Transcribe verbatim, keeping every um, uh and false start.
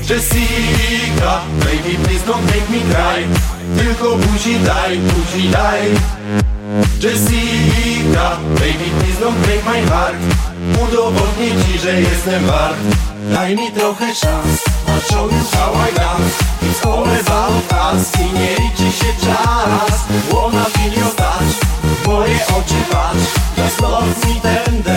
Jessica, baby please don't make me cry. Tylko buzi daj, buzi daj. Jessica, baby please don't break my heart. Udowodnię ci, że jestem wart. Daj mi trochę szans, I'll show you how I dance. It's all about us i nie liczy się czas. Wanna feel your touch, w moje oczy patrz. Just love me tender.